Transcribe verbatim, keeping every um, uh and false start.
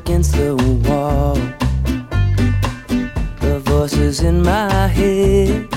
against the wall. The voices in my head